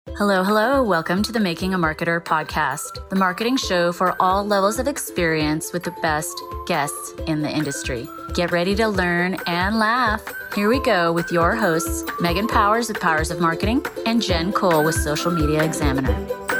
Hello, hello. Welcome to the Making a Marketer podcast, the marketing show for all levels of experience with the best guests in the industry. Get ready to learn and laugh. Here we go with your hosts, Megan Powers of Powers of Marketing and Jen Cole with Social Media Examiner.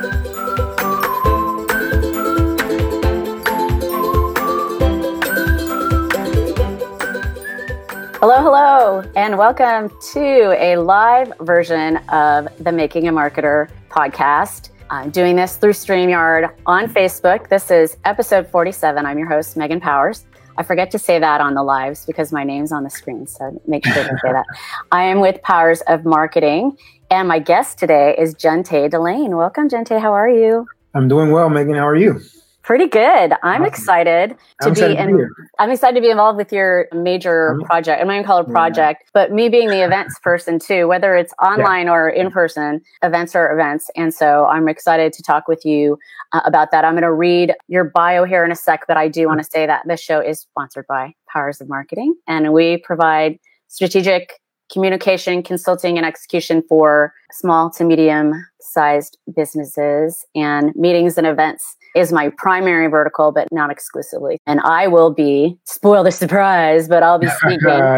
Hello, hello, and welcome to a live version of the Making a Marketer podcast. I'm doing this through StreamYard on Facebook. This is episode 47. I'm your host, Megan Powers. I forget to say that on the lives because my name's on the screen, so make sure to say that. I am with Powers of Marketing, and my guest today is Jente Delane. Welcome, Jente. How are you? I'm doing well, Megan. How are you? Pretty I'm awesome. excited to be involved with your major project. I'm not even call it a project, but me being the events person too, whether it's online or in person, events are events. And so I'm excited to talk with you about that. I'm going to read your bio here in a sec, but I do want to say that this show is sponsored by Powers of Marketing, and we provide strategic communication, consulting, and execution for small to medium sized businesses, and meetings and events is my primary vertical, but not exclusively. And I will be, spoil the surprise, but I'll be speaking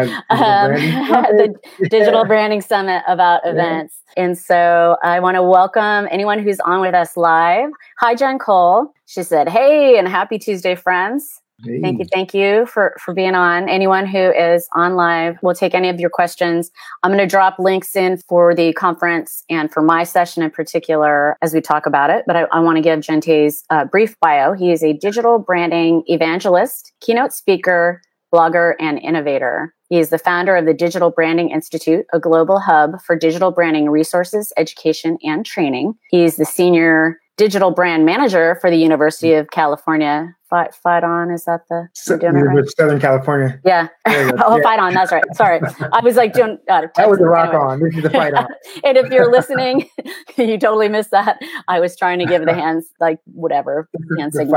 at the Digital Branding Summit about events. And so I want to welcome anyone who's on with us live. Hi, Jen Cole. She said, hey, and happy Tuesday, friends. Hey. Thank you for being on. Anyone who is on live, we'll take any of your questions. I'm going to drop links in for the conference and for my session in particular as we talk about it. But I want to give Jente's brief bio. He is a digital branding evangelist, keynote speaker, blogger, and innovator. He is the founder of the Digital Branding Institute, a global hub for digital branding resources, education, and training. He's the senior digital brand manager for the University of California. Fight on, is that the right? Southern California? Yeah. Fight on, that's right. Sorry. I was like doing that was the rock on. This is the fight on. And if you're listening, you totally missed that. I was trying to give the hands, like whatever hand signal.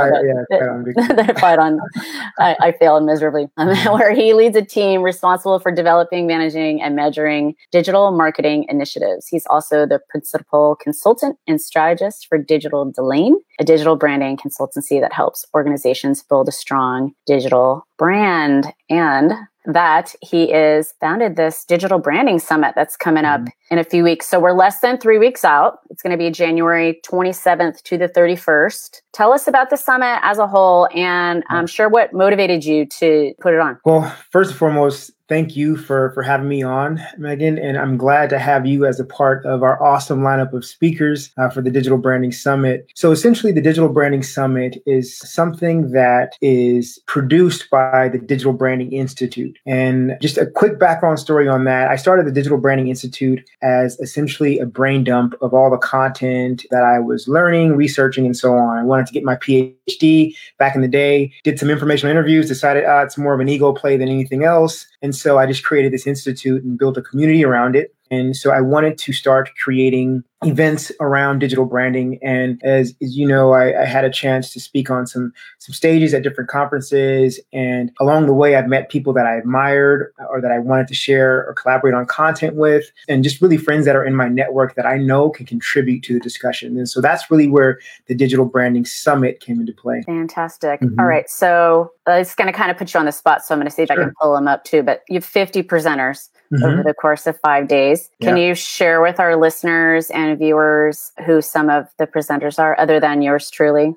Fight on. I failed miserably. Where he leads a team responsible for developing, managing, and measuring digital marketing initiatives. He's also the principal consultant and strategist for Digital Delane, a digital branding consultancy that helps organizations build a strong digital brand. And that he is founded this Digital Branding Summit that's coming up in a few weeks. So we're less than 3 weeks out. It's going to be January 27th to the 31st. Tell us about the summit as a whole, and I'm sure what motivated you to put it on. Well, first and foremost, thank you for having me on, Megan, and I'm glad to have you as a part of our awesome lineup of speakers for the Digital Branding Summit. So essentially, the Digital Branding Summit is something that is produced by the Digital Branding Institute. And just a quick background story on that. I started the Digital Branding Institute as essentially a brain dump of all the content that I was learning, researching, and so on. I wanted to get my PhD back in the day, did some informational interviews, decided it's more of an ego play than anything else. And so I just created this institute and built a community around it. And so I wanted to start creating events around digital branding. And as you know, I had a chance to speak on some stages at different conferences. And along the way, I've met people that I admired or that I wanted to share or collaborate on content with, and just really friends that are in my network that I know can contribute to the discussion. And so that's really where the Digital Branding Summit came into play. Fantastic. All right. So it's going to kind of put you on the spot. So I'm going to see if I can pull them up too. But you have 50 presenters over the course of 5 days. Can you share with our listeners and viewers who some of the presenters are, other than yours truly?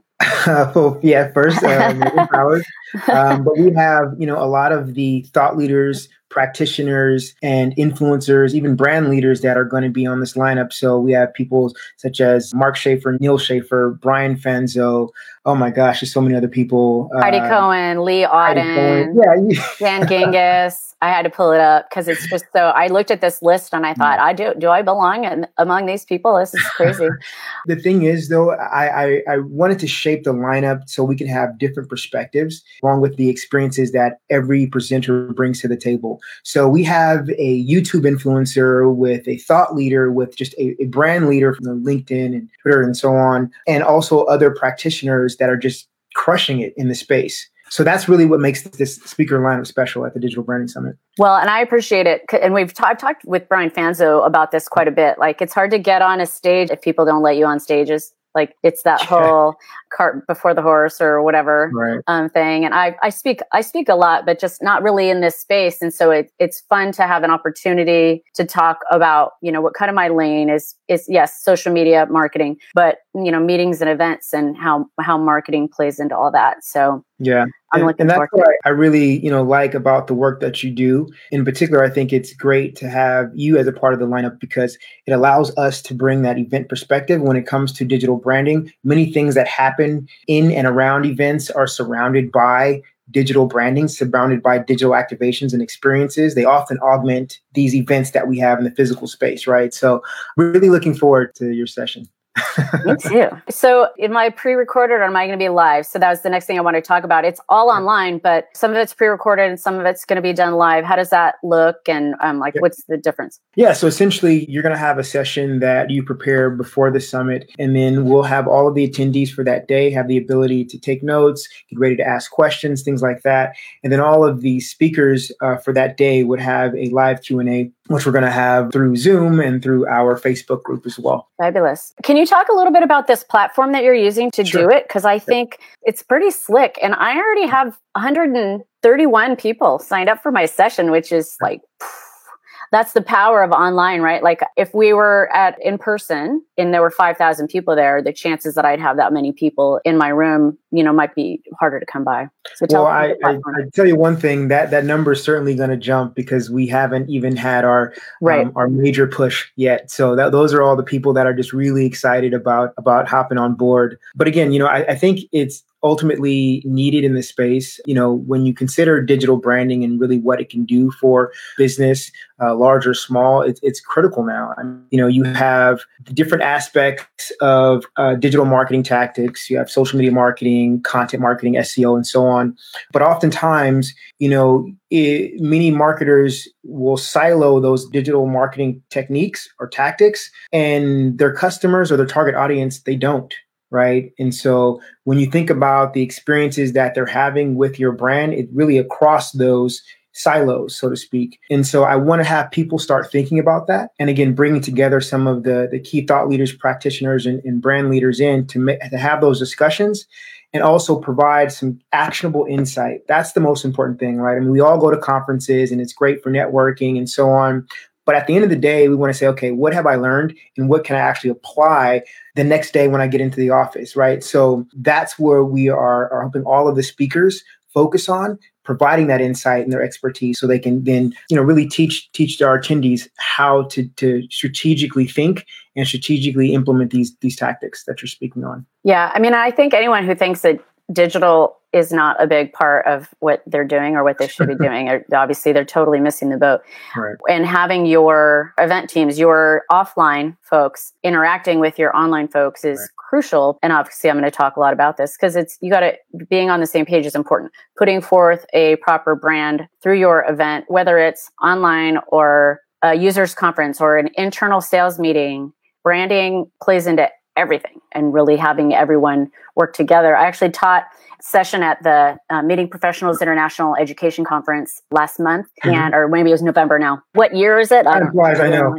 First, Megan Powers. But we have, a lot of the thought leaders, practitioners, and influencers, even brand leaders that are going to be on this lineup. So we have people such as Mark Schaefer, Neil Schaefer, Brian Fanzo. Oh my gosh, there's so many other people. Heidi Cohen, Lee Auden, Dan Genghis. I had to pull it up because it's just so. I looked at this list and I thought, do I belong among these people? This is crazy. The thing is, though, I wanted to shape the lineup so we can have different perspectives along with the experiences that every presenter brings to the table. So we have a YouTube influencer with a thought leader, with just a brand leader from LinkedIn and Twitter and so on, and also other practitioners that are just crushing it in the space. So that's really what makes this speaker lineup special at the Digital Branding Summit. Well, and I appreciate it. And I've talked with Brian Fanzo about this quite a bit. Like, it's hard to get on a stage if people don't let you on stages. Like, it's that whole cart before the horse or whatever thing. And I speak a lot, but just not really in this space. And so it's fun to have an opportunity to talk about, what kind of my lane is yes, social media marketing, but meetings and events and how marketing plays into all that. So yeah. And that's what I really, like about the work that you do. In particular, I think it's great to have you as a part of the lineup because it allows us to bring that event perspective when it comes to digital branding. Many things that happen in and around events are surrounded by digital branding, surrounded by digital activations and experiences. They often augment these events that we have in the physical space, right? So really looking forward to your session. Me too. So am I pre-recorded or am I going to be live? So that was the next thing I want to talk about. It's all online, but some of it's pre-recorded and some of it's going to be done live. How does that look? And what's the difference? Yeah. So essentially you're going to have a session that you prepare before the summit, and then we'll have all of the attendees for that day have the ability to take notes, get ready to ask questions, things like that. And then all of the speakers for that day would have a live Q&A, which we're going to have through Zoom and through our Facebook group as well. Fabulous. Can you talk a little bit about this platform that you're using to do it? Because I think it's pretty slick. And I already have 131 people signed up for my session, which is like, that's the power of online, right? Like if we were in person and there were 5,000 people there, the chances that I'd have that many people in my room, might be harder to come by. So I tell you one thing, that number is certainly going to jump because we haven't even had our major push yet. So those are all the people that are just really excited about hopping on board. But again, I think it's ultimately needed in this space. When you consider digital branding and really what it can do for business, large or small, it's critical now. You have the different aspects of digital marketing tactics. You have social media marketing, content marketing, SEO, and so on. But oftentimes, many marketers will silo those digital marketing techniques or tactics, and their customers or their target audience, they don't. Right. And so when you think about the experiences that they're having with your brand, it really across those silos, so to speak. And so I want to have people start thinking about that. And again, bringing together some of the key thought leaders, practitioners, and brand leaders to have those discussions and also provide some actionable insight. That's the most important thing, right? We all go to conferences and it's great for networking and so on. But at the end of the day, we want to say, okay, what have I learned and what can I actually apply the next day when I get into the office, right? So that's where we are hoping all of the speakers focus on providing that insight and their expertise so they can then, really teach our attendees how to strategically think and strategically implement these tactics that you're speaking on. Yeah. I think anyone who thinks that digital is not a big part of what they're doing or what they should be doing, obviously they're totally missing the boat. Right. And having your event teams, your offline folks interacting with your online folks is crucial. And obviously I'm going to talk a lot about this because being on the same page is important. Putting forth a proper brand through your event, whether it's online or a users conference or an internal sales meeting, branding plays into everything and really having everyone work together. I actually taught a session at the Meeting Professionals International Education Conference last month, or maybe it was November now. What year is it? I know.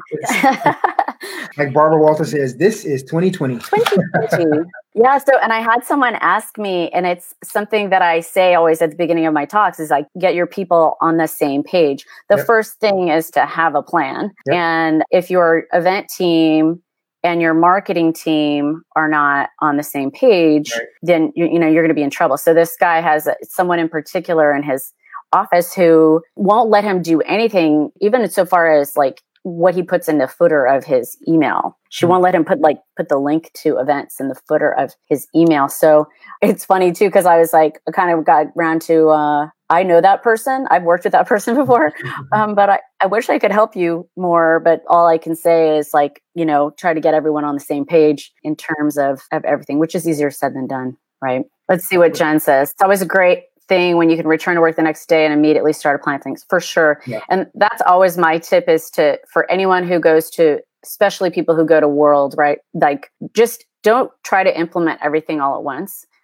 Like Barbara Walter says, this is 2020. 2020. Yeah. So, and I had someone ask me, and it's something that I say always at the beginning of my talks is like, get your people on the same page. The first thing is to have a plan. And if your event team and your marketing team are not on the same page, then you're going to be in trouble. So this guy has someone in particular in his office who won't let him do anything, even so far as like what he puts in the footer of his email. She won't let him put the link to events in the footer of his email. So it's funny too, because I was like, I kind of got around to, I know that person. I've worked with that person before, but I wish I could help you more. But all I can say is try to get everyone on the same page in terms of everything, which is easier said than done, right? Let's see what Jen says. It's always a great thing when you can return to work the next day and immediately start applying things, for sure. Yeah. And that's always my tip is for anyone who goes to, especially people who go to World, right? Like just don't try to implement everything all at once.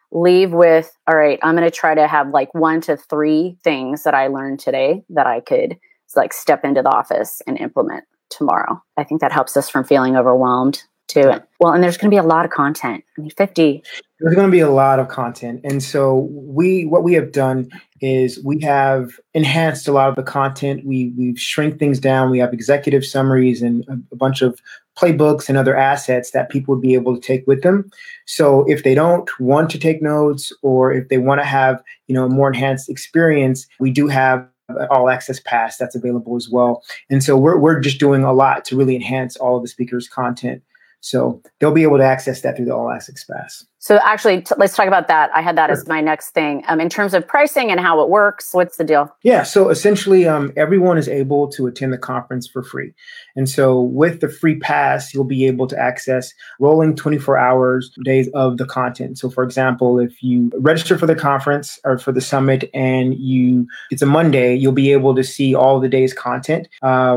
leave with, all right, I'm going to try to have like 1 to 3 things that I learned today that I could like step into the office and implement tomorrow. I think that helps us from feeling overwhelmed too. Yeah. Well, and there's going to be a lot of content. I mean, 50. There's going to be a lot of content. And so what we have done is we have enhanced a lot of the content. We've shrink things down. We have executive summaries and a bunch of playbooks and other assets that people would be able to take with them. So if they don't want to take notes, or if they want to have, a more enhanced experience, we do have an all access pass that's available as well. And so we're just doing a lot to really enhance all of the speakers' content. So they'll be able to access that through the all access pass. So actually, let's talk about that. I had that as my next thing. In terms of pricing and how it works, what's the deal? Yeah, so essentially, everyone is able to attend the conference for free. And so with the free pass, you'll be able to access rolling 24 hours days of the content. So for example, if you register for the conference or for the summit and it's a Monday, you'll be able to see all the day's content.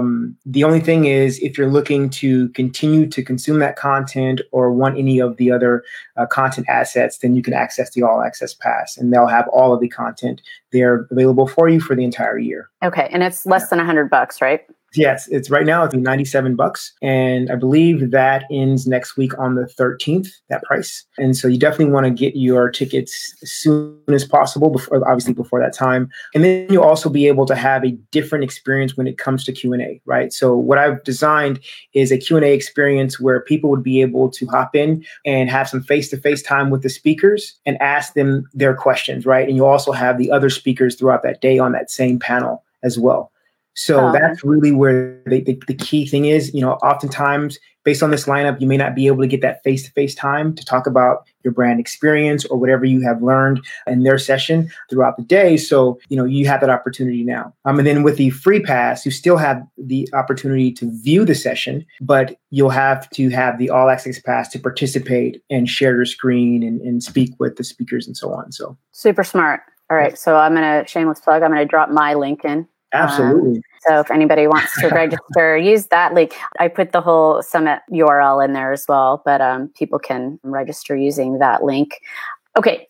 The only thing is, if you're looking to continue to consume that content or want any of the other content assets, then you can access the all access pass, and they'll have all of the content there available for you for the entire year. Okay. And it's less than $100, right? Yes, it's right now it's $97, and I believe that ends next week on the 13th, that price. And so you definitely want to get your tickets as soon as possible, before that time. And then you'll also be able to have a different experience when it comes to Q&A, right? So what I've designed is a Q&A experience where people would be able to hop in and have some face-to-face time with the speakers and ask them their questions, right? And you'll also have the other speakers throughout that day on that same panel as well. So that's really where the key thing is. Oftentimes based on this lineup, you may not be able to get that face-to-face time to talk about your brand experience or whatever you have learned in their session throughout the day. So, you have that opportunity now. And then with the free pass, you still have the opportunity to view the session, but you'll have to have the all access pass to participate and share your screen and speak with the speakers and so on. So super smart. All right. So I'm going to shameless plug. I'm going to drop my link in. Absolutely. So if anybody wants to register, use that link. I put the whole summit URL in there as well, but people can register using that link. Okay,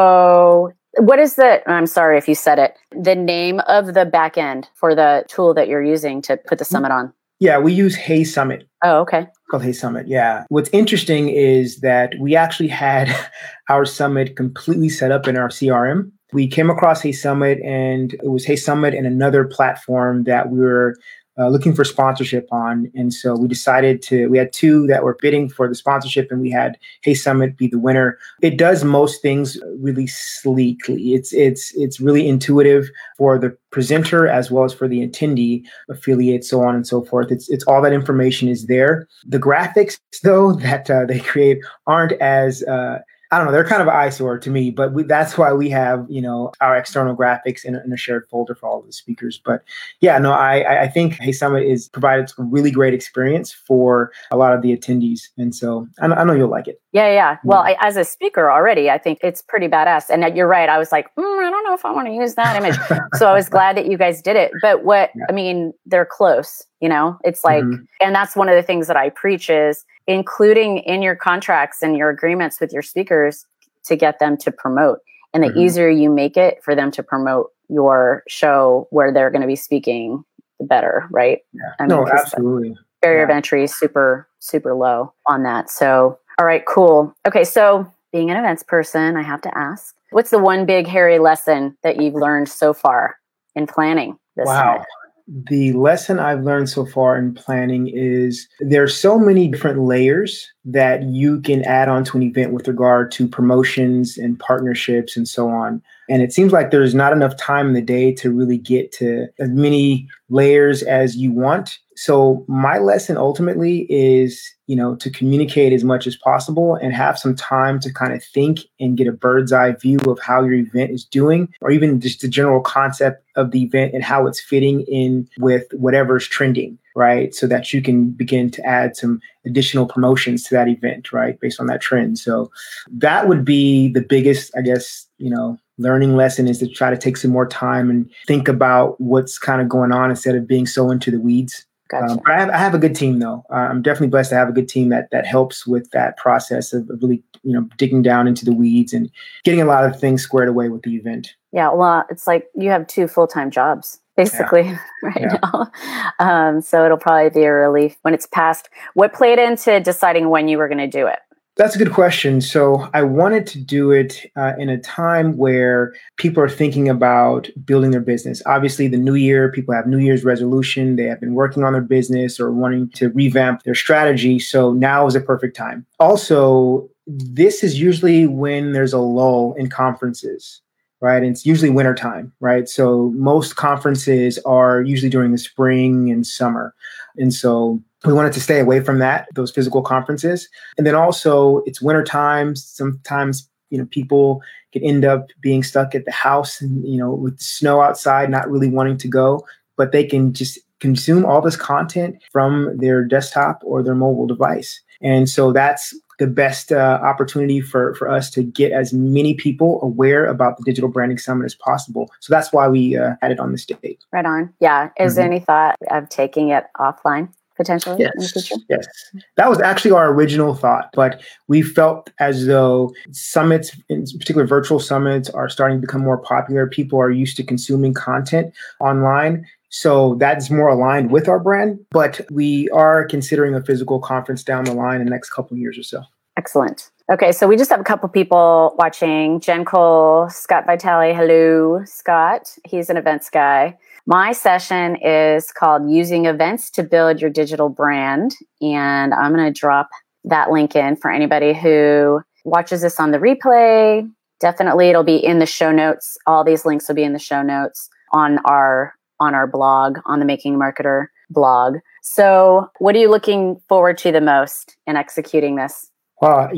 so what is I'm sorry if you said it, the name of the backend for the tool that you're using to put the summit on? Yeah, we use Hey Summit. Oh, okay. Called Hey Summit, yeah. What's interesting is that we actually had our summit completely set up in our CRM. We came across Hey Summit, and it was Hey Summit and another platform that we were looking for sponsorship on. And so we had 2 that were bidding for the sponsorship, and we had Hey Summit be the winner. It does most things really sleekly. It's really intuitive for the presenter as well as for the attendee, affiliate, so on and so forth. It's all that information is there. The graphics, though, that they create aren't as I don't know, they're kind of an eyesore to me, but that's why we have, our external graphics in a shared folder for all of the speakers. But yeah, no, I think Hey Summit is provided a really great experience for a lot of the attendees. And so I know you'll like it. Yeah. Well, as a speaker already, I think it's pretty badass. And you're right. I was like, I don't know if I want to use that image. So I was glad that you guys did it. But they're close, it's like, and that's one of the things that I preach is including in your contracts and your agreements with your speakers to get them to promote. And the easier you make it for them to promote your show where they're going to be speaking, the better, right? Yeah. No, absolutely. Barrier of entry is super, super low on that. So, all right, cool. Okay, so being an events person, I have to ask, what's the one big hairy lesson that you've learned so far in planning this summit? The lesson I've learned so far in planning is there's so many different layers that you can add on to an event with regard to promotions and partnerships and so on. And it seems like there's not enough time in the day to really get to as many layers as you want. So my lesson ultimately is, to communicate as much as possible and have some time to kind of think and get a bird's eye view of how your event is doing, or even just the general concept of the event and how it's fitting in with whatever's trending, right? So that you can begin to add some additional promotions to that event, right? Based on that trend. So that would be the biggest, I guess, learning lesson, is to try to take some more time and think about what's kind of going on instead of being so into the weeds. Gotcha. But I have a good team, though. I'm definitely blessed to have a good team that helps with that process of really, digging down into the weeds and getting a lot of things squared away with the event. Yeah, well, it's like you have 2 full-time jobs, basically, now. So it'll probably be a relief when it's past. What played into deciding when you were going to do it? That's a good question. So I wanted to do it in a time where people are thinking about building their business. Obviously, the new year, people have New Year's resolution. They have been working on their business or wanting to revamp their strategy. So now is a perfect time. Also, this is usually when there's a lull in conferences, right? And it's usually wintertime, right? So most conferences are usually during the spring and summer. And so we wanted to stay away from those physical conferences. And then also it's winter time. Sometimes, people can end up being stuck at the house and, with the snow outside, not really wanting to go, but they can just consume all this content from their desktop or their mobile device. And so that's the best opportunity for us to get as many people aware about the Digital Branding Summit as possible. So that's why we had it on this date. Right on. Yeah. Is there any thought of taking it offline potentially in the future? Yes. That was actually our original thought, but we felt as though summits, in particular virtual summits, are starting to become more popular. People are used to consuming content online. So that's more aligned with our brand, but we are considering a physical conference down the line in the next couple of years or so. Excellent. Okay, so we just have a couple people watching. Jen Cole, Scott Vitale. Hello, Scott. He's an events guy. My session is called Using Events to Build Your Digital Brand. And I'm going to drop that link in for anybody who watches this on the replay. Definitely, it'll be in the show notes. All these links will be in the show notes on our blog, on the Making a Marketer blog. So what are you looking forward to the most in executing this? Well,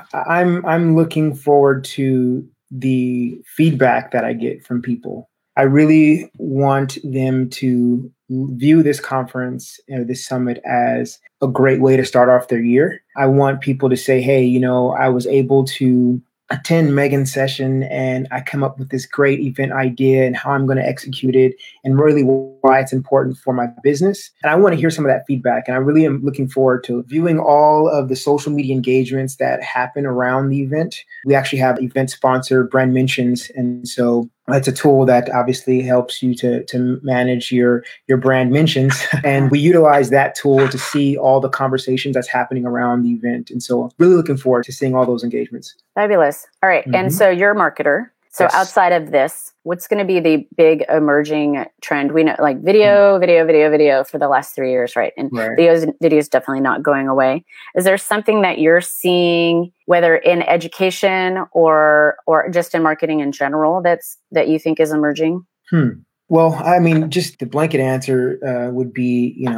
I'm looking forward to the feedback that I get from people. I really want them to view this conference, this summit, as a great way to start off their year. I want people to say, hey, I was able to attend Megan's session and I come up with this great event idea and how I'm going to execute it and really why it's important for my business. And I want to hear some of that feedback. And I really am looking forward to viewing all of the social media engagements that happen around the event. We actually have event sponsor Brand Mentions. And so it's a tool that obviously helps you to manage your brand mentions. And we utilize that tool to see all the conversations that's happening around the event. And so really looking forward to seeing all those engagements. Fabulous. All right. And so you're a marketer. So Yes. Outside of this, what's going to be the big emerging trend? We know like video for the last 3 years, right? And video is definitely not going away. Is there something that you're seeing, whether in education or just in marketing in general, that you think is emerging? Well, I mean, just the blanket answer would be,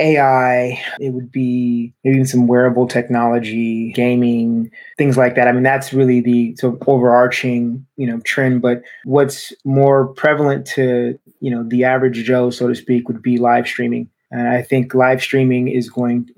AI. It would be maybe even some wearable technology, gaming, things like that. I mean, that's really the sort of overarching, trend. But what's more prevalent to, the average Joe, so to speak, would be live streaming. And I think live streaming is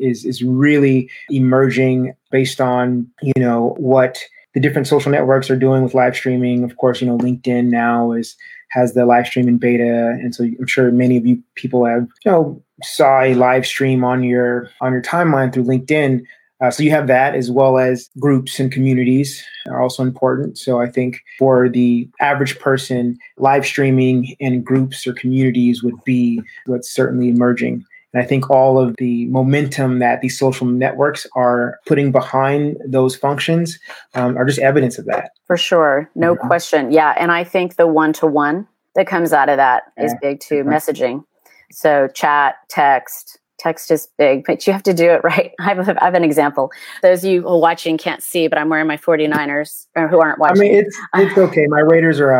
really emerging based on, what the different social networks are doing with live streaming. Of course, LinkedIn now has the live stream in beta. And so I'm sure many of you people have, saw a live stream on your timeline through LinkedIn. So you have that, as well as groups and communities are also important. So I think for the average person, live streaming and groups or communities would be what's certainly emerging. And I think all of the momentum that these social networks are putting behind those functions are just evidence of that. For sure. No question. Yeah. And I think the one-to-one that comes out of that is big too. Messaging. So chat, text is big, but you have to do it right. I have an example. Those of you who are watching can't see, but I'm wearing my 49ers who aren't watching. I mean, it's okay. My Raiders are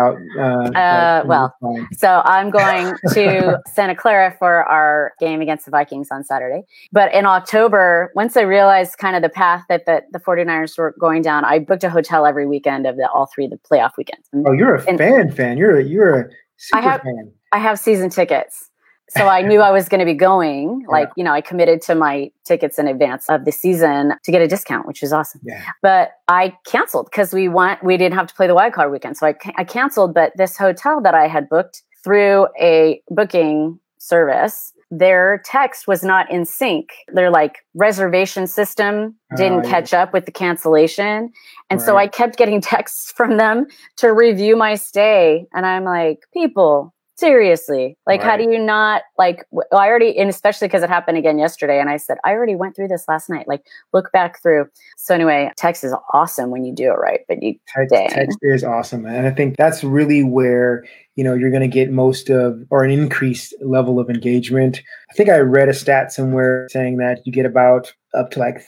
out. So I'm going to Santa Clara for our game against the Vikings on Saturday. But in October, once I realized kind of the path that the 49ers were going down, I booked a hotel every weekend of all three of the playoff weekends. Oh, you're a fan. You're a super fan. I have season tickets. So I knew I was going to be going, I committed to my tickets in advance of the season to get a discount, which is awesome. Yeah. But I canceled because we didn't have to play the wild card weekend. So I canceled, but this hotel that I had booked through a booking service, their text was not in sync. Their like reservation system didn't catch up with the cancellation. And so I kept getting texts from them to review my stay. And I'm like, people, seriously, like, how do you not like, I already, and especially because it happened again yesterday. And I said, I already went through this last night, like look back through. So anyway, text is awesome when you do it right, but text is awesome. And I think that's really where, you're going to get most of, or an increased level of engagement. I think I read a stat somewhere saying that you get about up to like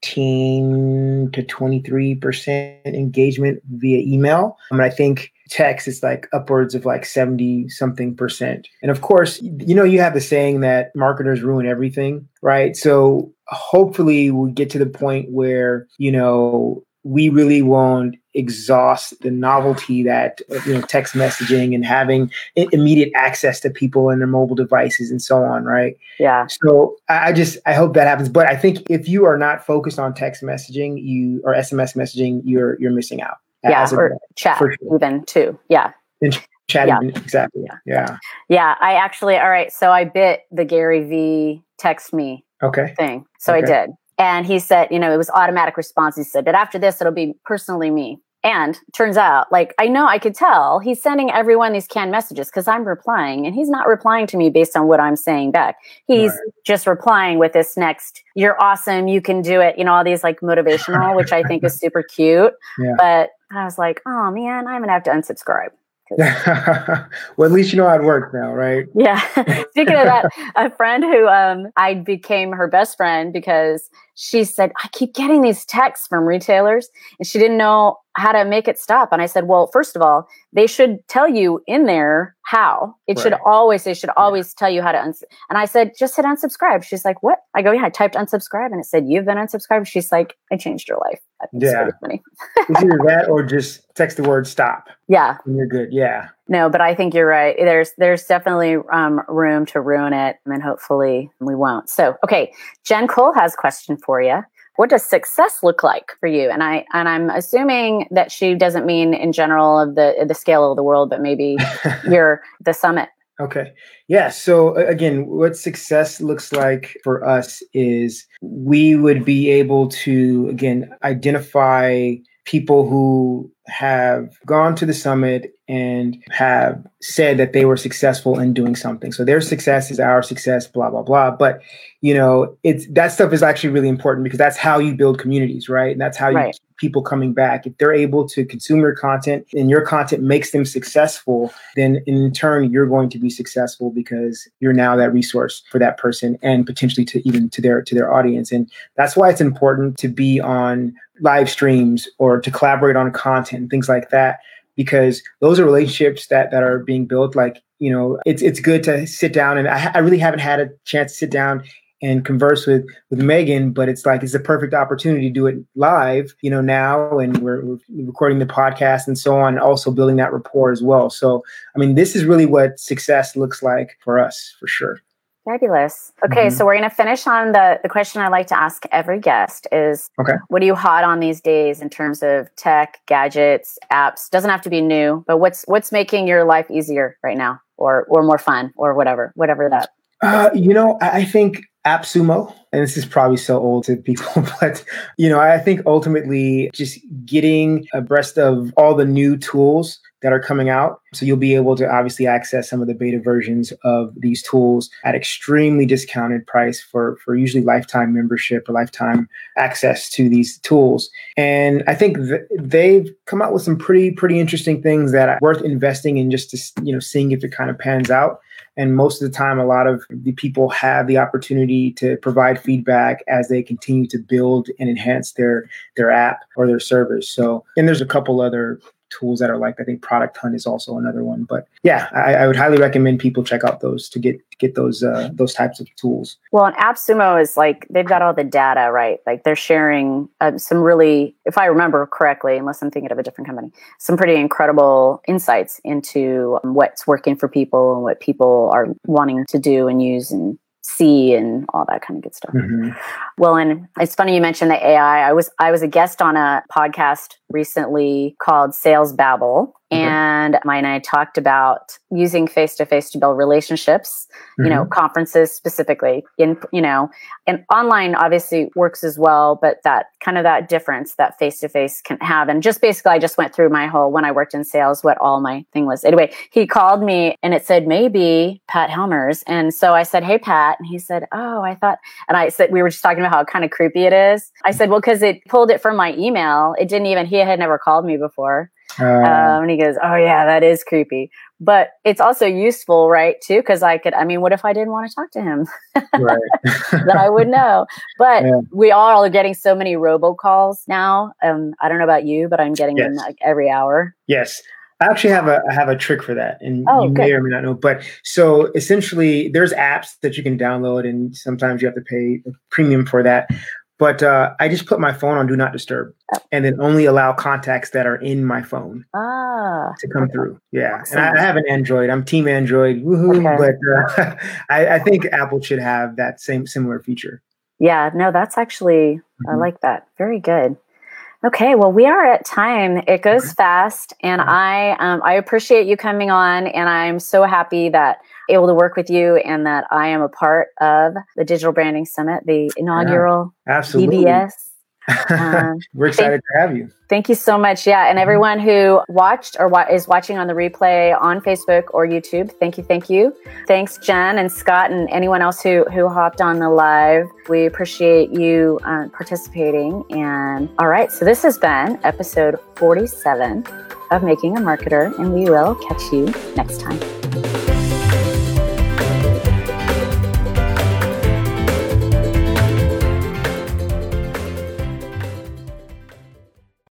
13 to 23% engagement via email. And I think text is like upwards of like 70 something percent. And of course, you have the saying that marketers ruin everything, right? So hopefully we get to the point where, we really won't exhaust the novelty that, text messaging and having immediate access to people and their mobile devices and so on, right? Yeah. So I hope that happens. But I think if you are not focused on text messaging, or SMS messaging, you're missing out. Yeah, or chat even too. Yeah. And chat, exactly. Yeah. Yeah, I actually, all right, so I bit the Gary V text me thing. So I did. And he said, it was automatic response. He said, but after this, it'll be personally me. And turns out, like, I could tell he's sending everyone these canned messages because I'm replying, and he's not replying to me based on what I'm saying back. He's just replying with this next, you're awesome, you can do it, all these like motivational, which I think is super cute. Yeah. But I was like, oh man, I'm going to have to unsubscribe. Well, at least you know how it works now, right? Yeah. Speaking of that, a friend who I became her best friend because she said, I keep getting these texts from retailers, and she didn't know how to make it stop. And I said, well, first of all, they should tell you in there how. They should always tell you how to and I said, just hit unsubscribe. She's like, what? I go, yeah, I typed unsubscribe and it said, you've been unsubscribed. She's like, I changed your life. It's really funny. It's either that or just text the word stop. Yeah. And you're good. Yeah. No, but I think you're right. There's definitely room to ruin it, and hopefully we won't. So, okay, Jen Cole has a question for you. What does success look like for you? And I'm assuming that she doesn't mean in general of the scale of the world, but maybe the summit. Okay. Yeah. So again, what success looks like for us is we would be able to, again, identify people who have gone to the summit and have said that they were successful in doing something. So their success is our success, blah, blah, blah. But, that stuff is actually really important because that's how you build communities, right? And that's how you keep people coming back. If they're able to consume your content and your content makes them successful, then in turn, you're going to be successful because you're now that resource for that person and potentially to their audience. And that's why it's important to be on live streams or to collaborate on content and things like that, because those are relationships that are being built. Like, it's good to sit down, and I really haven't had a chance to sit down and converse with Megan, but it's a perfect opportunity to do it live, now, and we're recording the podcast and so on, and also building that rapport as well. So, this is really what success looks like for us, for sure. Fabulous. Okay, so we're going to finish on the question I like to ask every guest is, what are you hot on these days in terms of tech, gadgets, apps? Doesn't have to be new, but what's making your life easier right now, or more fun, or whatever that. I think AppSumo, and this is probably so old to people, but, I think ultimately just getting abreast of all the new tools that are coming out. So you'll be able to obviously access some of the beta versions of these tools at extremely discounted price for usually lifetime membership or lifetime access to these tools. And I think they've come out with some pretty interesting things that are worth investing in, just to, seeing if it kind of pans out. And most of the time, a lot of the people have the opportunity to provide feedback as they continue to build and enhance their app or their service. So, and there's a couple other tools that are I think Product Hunt is also another one. But yeah, I would highly recommend people check out those to get those types of tools. Well, and AppSumo is they've got all the data, right? They're sharing some really, if I remember correctly, unless I'm thinking of a different company, some pretty incredible insights into what's working for people and what people are wanting to do and use and see and all that kind of good stuff. Well, and it's funny you mentioned the AI. I was a guest on a podcast recently called Sales Babble. And I talked about using face-to-face to build relationships, conferences specifically and online obviously works as well, but that kind of that difference that face-to-face can have. And just basically, I just went through my whole, when I worked in sales, what all my thing was. Anyway, he called me and it said, maybe Pat Helmers. And so I said, hey, Pat. And he said, oh, I thought, and I said, we were just talking about how kind of creepy it is. I said, well, because it pulled it from my email. It didn't even, he had never called me before. And he goes, oh yeah, that is creepy. But it's also useful, right, too? Because what if I didn't want to talk to him? Right. Then I would know. But we all are getting so many robocalls now. I don't know about you, but I'm getting them like every hour. Yes. I actually have a trick for that, and you may or may not know. But so essentially, there's apps that you can download, and sometimes you have to pay a premium for that. But I just put my phone on Do Not Disturb and then only allow contacts that are in my phone to come through. Yeah. Awesome. And I have an Android. I'm team Android. Woohoo. But I think Apple should have that similar feature. Yeah. No, that's actually, I like that. Very good. Okay. Well, we are at time. It goes fast. And I appreciate you coming on. And I'm so happy that able to work with you and that I am a part of the Digital Branding Summit, the inaugural DBS. We're excited to have you. Thank you so much. Yeah. And everyone who watched or is watching on the replay on Facebook or YouTube, thank you. Thank you. Thanks, Jen and Scott and anyone else who hopped on the live. We appreciate you participating. And all right. So this has been episode 47 of Making a Marketer, and we will catch you next time.